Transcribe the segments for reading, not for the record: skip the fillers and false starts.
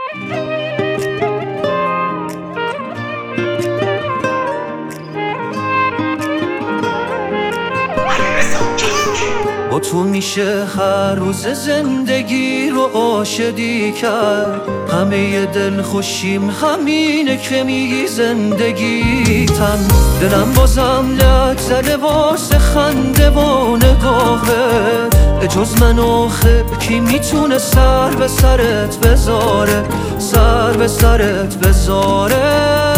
با تو میشه هر روز زندگی رو عاشقی کرد. همه دل خوشیم همینه که میگی زندگیتم. دلم بازم لک زده واسه خنده و نگاهت. جز من آخه کی میتونه سر به سرت بذاره، سر به سرت بذاره.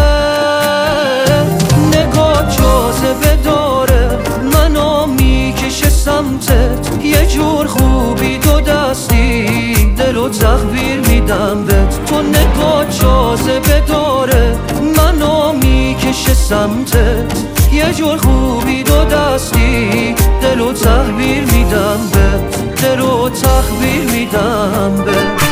نگاه جاذبه داره، منو میکشه سمتت. یه جور خوبی دو دستی دلو تحویل میدم بهت. تو نگاه جاذبه داره، منو میکشه سمتت. یه جور خوبی دو دستی دلو تحویل میدم بهت، دلو تحویل میدم بهت.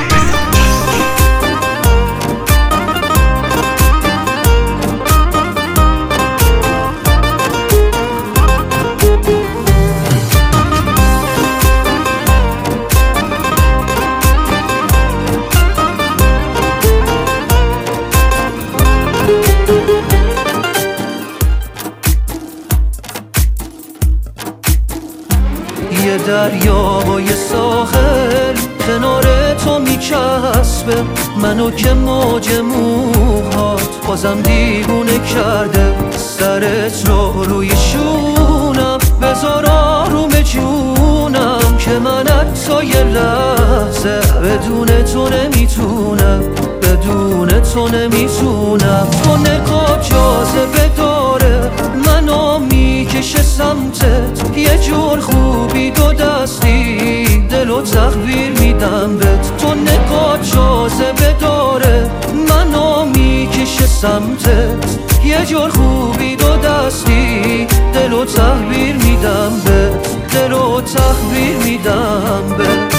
یه دریا با یه ساحل کنار تو میچسبه. منو که موج موهات بازم دیوونه کرده. سرت رو روی شونم بذار آروم جونم، که من حتی یه لحظه بدون تو نمیتونم، بدون تو نمیتونم. تو نگاه جاذبه داره، منو میکشه سمتت. یه جور خوبی دو دستی دلو تحویل میدم بهت. تو نگاه جاذبه داره، منو میکشه سمتت. یه جور خوبی دو دستی دلو تحویل میدم بهت، دلو تحویل میدم بهت.